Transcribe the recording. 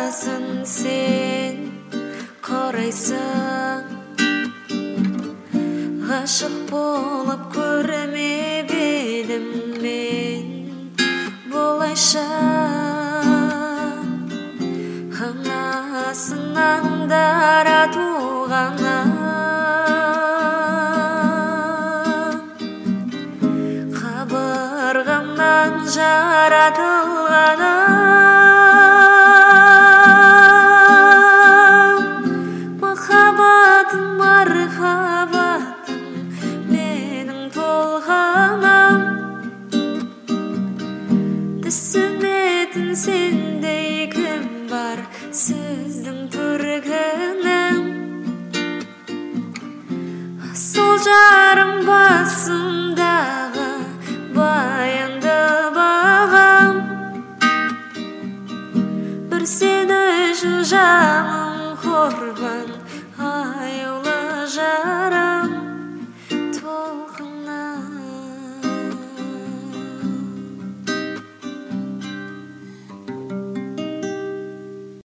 Аясын sen қарайсың, ғашық болып көрмеп едім мен болайша. Анасынан дара туғаннан, қабырғамнан жаратылғаным, махаббатым мархабатым менің толғанам. Түсінетін сендей кім бар сөздің төркінін? Сол жарым басым